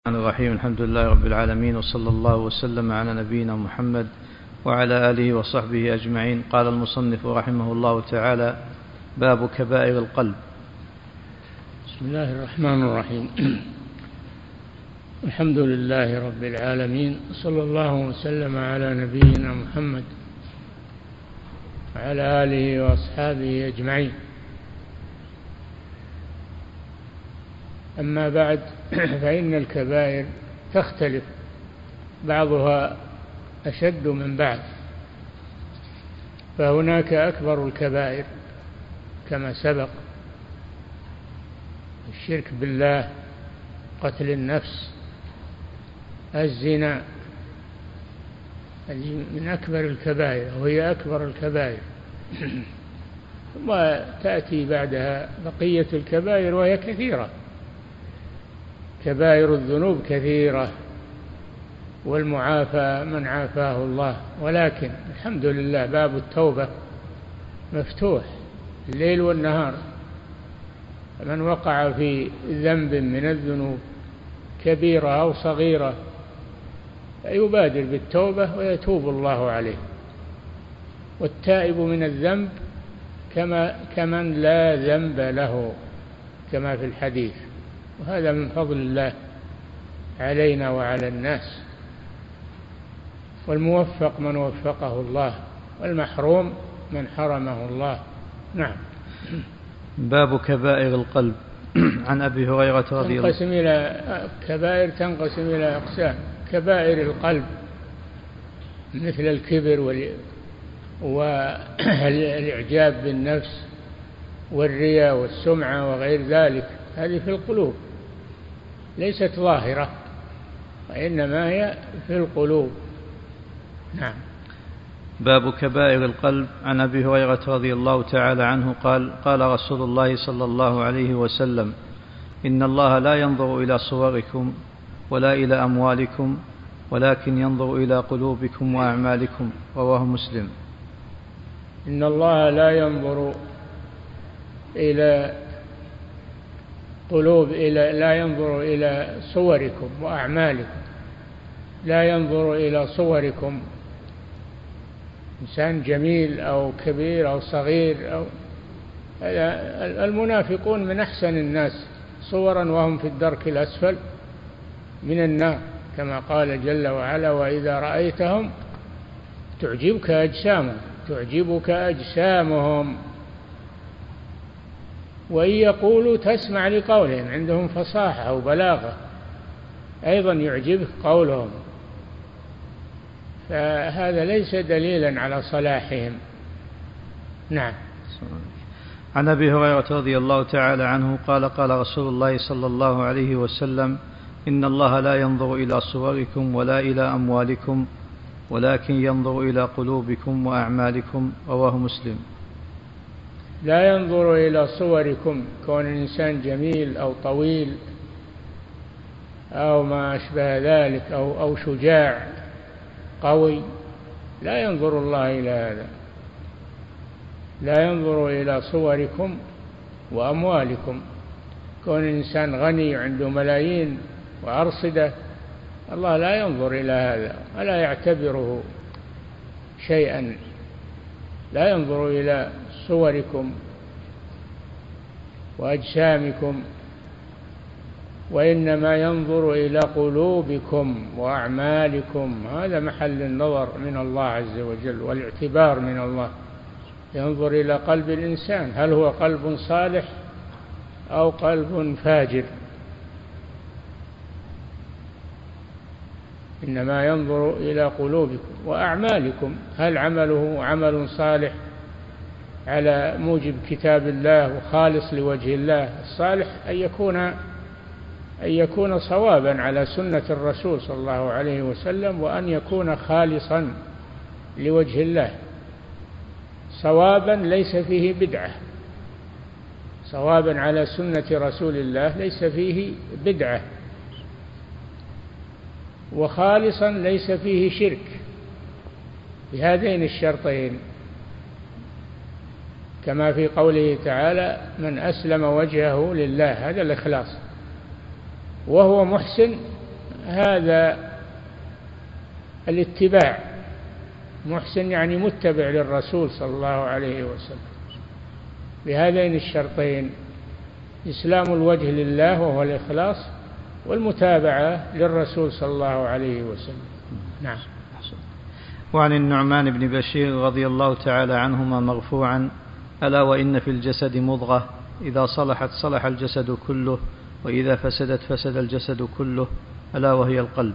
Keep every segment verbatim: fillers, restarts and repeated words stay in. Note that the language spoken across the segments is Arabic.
الرحمن الرحيم. الحمد لله رب العالمين، وصلى الله وسلم على نبينا محمد وعلى آله وصحبه أجمعين. قال المصنف رحمه الله تعالى: باب كبائر القلب. بسم الله الرحمن الرحيم. الحمد لله رب العالمين، صلى الله وسلم على نبينا محمد وعلى آله وأصحابه أجمعين. أما بعد، فإن الكبائر تختلف، بعضها أشد من بعض. فهناك أكبر الكبائر كما سبق: الشرك بالله، قتل النفس، الزنا، هذه من أكبر الكبائر، وهي أكبر الكبائر. وتأتي بعدها بقية الكبائر وهي كثيرة. كبائر الذنوب كثيرة، والمعافى من عافاه الله، ولكن الحمد لله باب التوبة مفتوح الليل والنهار. من وقع في ذنب من الذنوب كبيرة أو صغيرة يبادر بالتوبة ويتوب الله عليه. والتائب من الذنب كما كمن لا ذنب له، كما في الحديث. وهذا من فضل الله علينا وعلى الناس. والموفق من وفقه الله، والمحروم من حرمه الله. نعم. باب كبائر القلب. عن أبي هريرة رضي الله تنقسم إلى كبائر تنقسم إلى أقسام: كبائر القلب مثل الكبر والإعجاب بالنفس والرياء والسمعة وغير ذلك، هذه في القلوب، ليست ظاهرة، وإنما هي في القلوب. نعم. باب كبائر القلب. عن أبي هريرة رضي الله تعالى عنه قال: قال رسول الله صلى الله عليه وسلم: إن الله لا ينظر إلى صوركم ولا إلى أموالكم، ولكن ينظر إلى قلوبكم وأعمالكم. رواه مسلم. إن الله لا ينظر إلى قلوب إلى لا ينظر إلى صوركم وأعمالكم. لا ينظر إلى صوركم، إنسان جميل أو كبير أو صغير أو المنافقون من أحسن الناس صورا وهم في الدرك الأسفل من النار، كما قال جل وعلا: وإذا رأيتهم تعجبك أجسامهم تعجبك أجسامهم وإن يقولوا تسمع لقولهم. عندهم فصاحة وبلاغة، أيضا يعجبك قولهم. فهذا ليس دليلا على صلاحهم. نعم. عن أبي هريرة رضي الله تعالى عنه قال: قال رسول الله صلى الله عليه وسلم: إن الله لا ينظر إلى صوركم ولا إلى أموالكم، ولكن ينظر إلى قلوبكم وأعمالكم. رواه مسلم. لا ينظر إلى صوركم، كون الإنسان جميل أو طويل أو ما أشبه ذلك، أو, أو شجاع قوي، لا ينظر الله إلى هذا. لا ينظر إلى صوركم وأموالكم، كون الإنسان غني عنده ملايين وأرصدة، الله لا ينظر إلى هذا ولا يعتبره شيئا. لا ينظر إلى صوركم وأجسامكم، وإنما ينظر إلى قلوبكم وأعمالكم. هذا محل النظر من الله عز وجل والاعتبار من الله. ينظر إلى قلب الإنسان، هل هو قلب صالح أو قلب فاجر. إنما ينظر إلى قلوبكم وأعمالكم، هل عمله عمل صالح على موجب كتاب الله وخالص لوجه الله. الصالح أن يكون أن يكون صوابا على سنة الرسول صلى الله عليه وسلم، وأن يكون خالصا لوجه الله، صوابا ليس فيه بدعة، صوابا على سنة رسول الله ليس فيه بدعة، وخالصا ليس فيه شرك، بهذين الشرطين، كما في قوله تعالى: من أسلم وجهه لله. هذا الإخلاص. وهو محسن هذا الاتباع، محسن يعني متبع للرسول صلى الله عليه وسلم بهذين الشرطين: إسلام الوجه لله وهو الإخلاص، والمتابعة للرسول صلى الله عليه وسلم. نعم. وعن النعمان بن بشير رضي الله تعالى عنهما مرفوعا: ألا وإن في الجسد مضغة إذا صلحت صلح الجسد كله وإذا فسدت فسد الجسد كله ألا وهي القلب.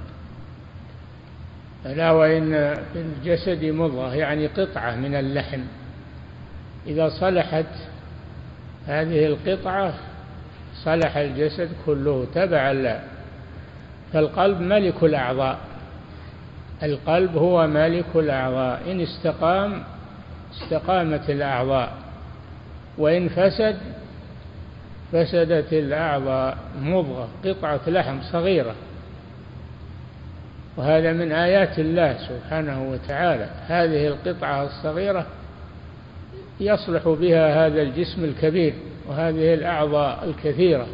ألا وإن في الجسد مضغة يعني قطعة من اللحم، إذا صلحت هذه القطعة صلح الجسد كله تبعا له. فالقلب ملك الأعضاء، القلب هو مالك الأعضاء، إن استقام استقامت الأعضاء، وإن فسد فسدت الأعضاء. مضغة قطعة لحم صغيرة، وهذا من آيات الله سبحانه وتعالى. هذه القطعة الصغيرة يصلح بها هذا الجسم الكبير وهذه الأعضاء الكثيرة.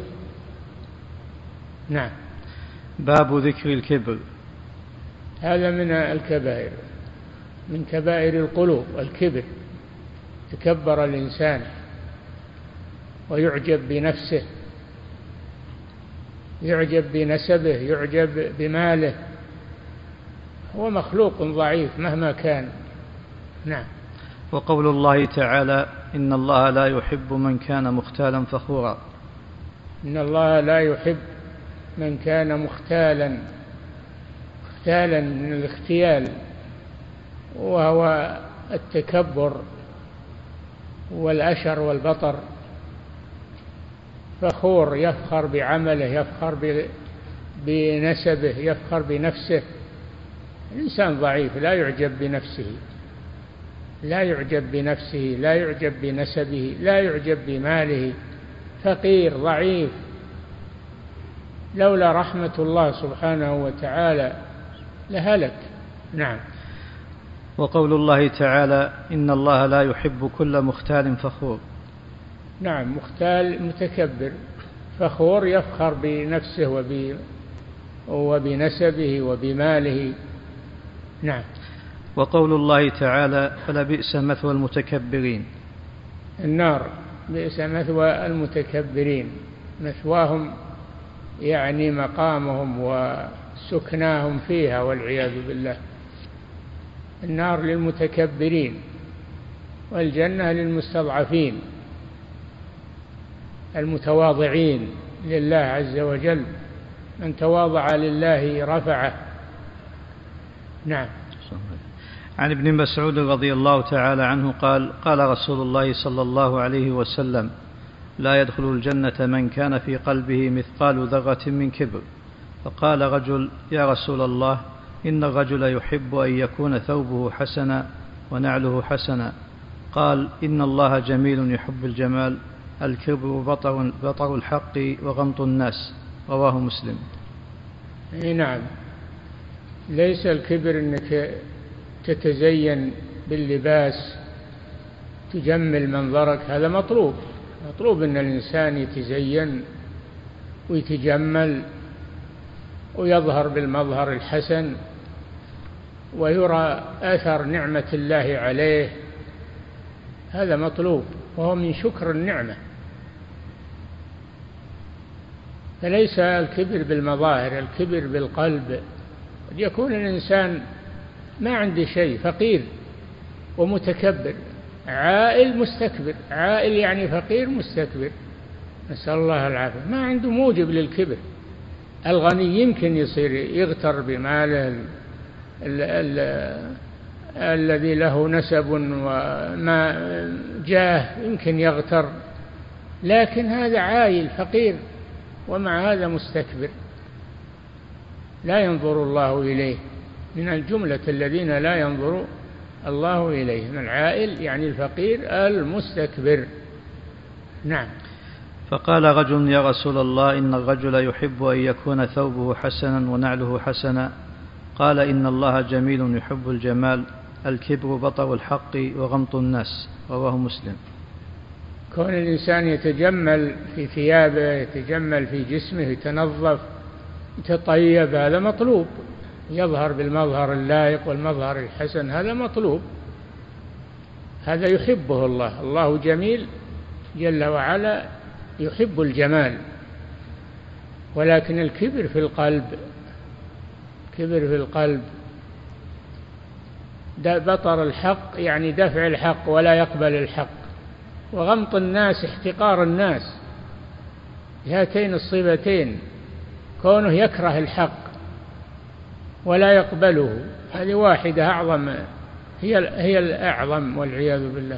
نعم. باب ذكر الكبر. هذا من الكبائر، من كبائر القلوب الكبر، تكبر الإنسان ويعجب بنفسه، يعجب بنسبه، يعجب بماله، هو مخلوق ضعيف مهما كان. نعم. وقول الله تعالى: إن الله لا يحب من كان مختالا فخورا. إن الله لا يحب من كان مختالا، مختالا من الاختيال، وهو التكبر والأشر والبطر. فخور يفخر بعمله، يفخر بنسبه، يفخر بنفسه. الإنسان ضعيف لا يعجب بنفسه، لا يعجب بنفسه، لا يعجب بنسبه، لا يعجب بماله، فقير ضعيف. لولا رحمة الله سبحانه وتعالى لهلك. نعم. وقول الله تعالى: إن الله لا يحب كل مختال فخور. نعم، مختال متكبر، فخور يفخر بنفسه وبنسبه وبماله. نعم. وقول الله تعالى: فلبئس مثوى المتكبرين. النار بئس مثوى المتكبرين، مثواهم يعني مقامهم وسكناهم فيها والعياذ بالله. النار للمتكبرين والجنة للمستضعفين المتواضعين لله عز وجل، من تواضع لله رفعه. نعم. عن ابن مسعود رضي الله تعالى عنه قال: قال رسول الله صلى الله عليه وسلم: لا يدخل الجنة من كان في قلبه مثقال ذرة من كبر. فقال رجل: يا رسول الله، إن الرجل يحب أن يكون ثوبه حسنا ونعله حسنا. قال: إن الله جميل يحب الجمال، الكبر بطر, بطر الحق وغمط الناس. رواه مسلم. نعم. ليس الكبر أنك تتزين باللباس تجمل منظرك، هذا مطلوب، مطلوب أن الإنسان يتزين ويتجمل ويظهر بالمظهر الحسن ويرى أثر نعمة الله عليه، هذا مطلوب وهو من شكر النعمة. فليس الكبر بالمظاهر، الكبر بالقلب. قد يكون الإنسان ما عنده شيء، فقير ومتكبر، عائل مستكبر، عائل يعني فقير مستكبر، نسأل الله العافية، ما عنده موجب للكبر. الغني يمكن يصير يغتر بماله ال ال ال الذي له نسب وما جاه، يمكن يغتر، لكن هذا عائل فقير ومع هذا مستكبر لا ينظر الله إليه، من الجملة الذين لا ينظر الله إليهم. العائل يعني الفقير المستكبر. نعم. فقال رجل: يا رسول الله، إن الرجل يحب أن يكون ثوبه حسنا ونعله حسنا. قال: إن الله جميل يحب الجمال، الكبر بطر الحق وغمط الناس. رواه مسلم. كون الإنسان يتجمل في ثيابه، يتجمل في جسمه، يتنظف، يتطيب، هذا مطلوب، يظهر بالمظهر اللائق والمظهر الحسن، هذا مطلوب، هذا يحبه الله. الله جميل جل وعلا، يحب الجمال. ولكن الكبر في القلب، كبر في القلب، بطر الحق يعني دفع الحق ولا يقبل الحق، وغمط الناس احتقار الناس، بهاتين الصفتين، كونه يكره الحق ولا يقبله، هذه واحدة أعظم، هي هي الأعظم والعياذ بالله،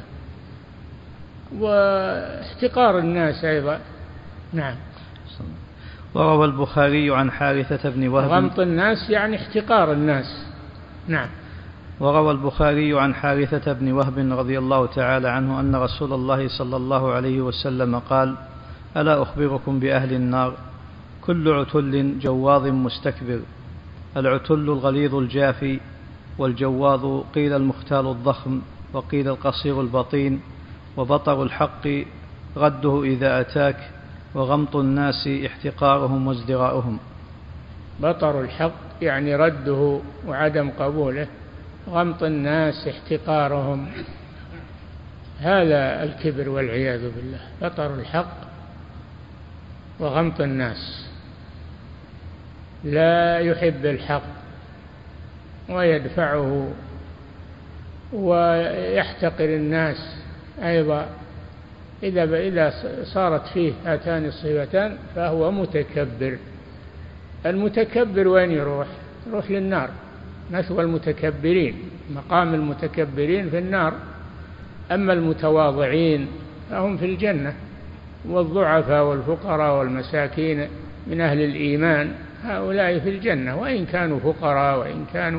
واحتقار الناس أيضا. نعم. وروى البخاري عن حارثة بن وهب، غمط الناس يعني احتقار الناس. نعم. وروى البخاري عن حارثة بن وهب رضي الله تعالى عنه أن رسول الله صلى الله عليه وسلم قال: ألا أخبركم بأهل النار؟ كل عتل جواظ مستكبر. العتل الغليظ الجافي، والجواظ قيل المختال الضخم، وقيل القصير البطين. وبطر الحق رده إذا أتاك، وغمط الناس احتقارهم وازدراؤهم. بطر الحق يعني رده وعدم قبوله، غمط الناس احتقارهم، هذا الكبر والعياذ بالله. بطر الحق وغمط الناس، لا يحب الحق ويدفعه ويحتقر الناس أيضا. إذا إذا صارت فيه هاتان الصفتان فهو متكبر. المتكبر وين يروح؟ يروح للنار، مثوى المتكبرين، مقام المتكبرين في النار. أما المتواضعين فهم في الجنة، والضعفاء والفقراء والمساكين من أهل الإيمان هؤلاء في الجنة، وإن كانوا فقراء وإن كانوا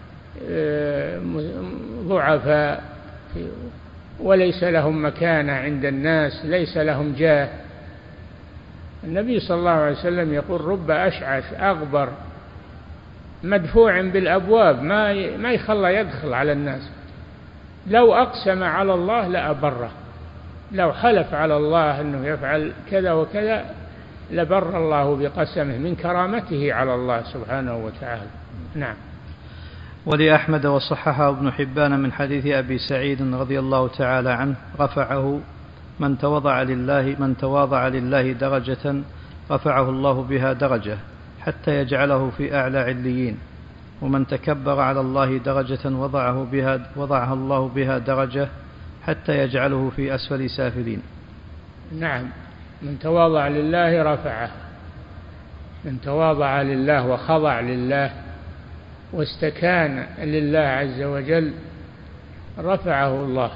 ضعفاء وليس لهم مكانة عند الناس، ليس لهم جاه. النبي صلى الله عليه وسلم يقول: رب أشعث أغبر مدفوع بالأبواب، ما ما يخلى يدخل على الناس، لو أقسم على الله لأبره، لو حلف على الله أنه يفعل كذا وكذا لبر الله بقسمه، من كرامته على الله سبحانه وتعالى. نعم. ولأحمد وصححه ابن حبان من حديث أبي سعيد رضي الله تعالى عنه رفعه: من تواضع لله من تواضع لله درجة رفعه الله بها درجة حتى يجعله في أعلى عليين، ومن تكبر على الله درجة وضعه بها وضعها الله بها درجة حتى يجعله في أسفل سافلين. نعم. من تواضع لله رفعه، من تواضع لله وخضع لله واستكان لله عز وجل رفعه الله،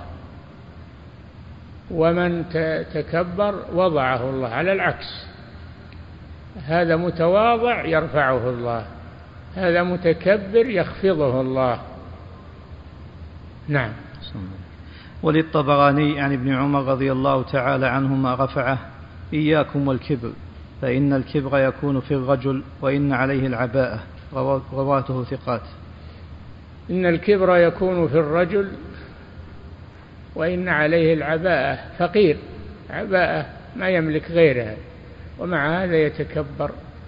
ومن تكبر وضعه الله على العكس، هذا متواضع يرفعه الله، هذا متكبر يخفضه الله. نعم. وللطبراني عن ابن عمر رضي الله تعالى عنهما رفعه: إياكم والكبر، فإن الكبر يكون في الرجل وإن عليه العباءة. رواته ثقات. إن الكبر يكون في الرجل وإن عليه العباءة، فقير، عباءة ما يملك غيرها، ومع هذا يتكبر،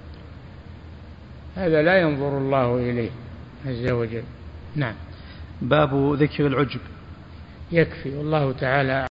هذا لا ينظر الله إليه عز وجل. نعم. باب ذكر العجب. يكفي، والله تعالى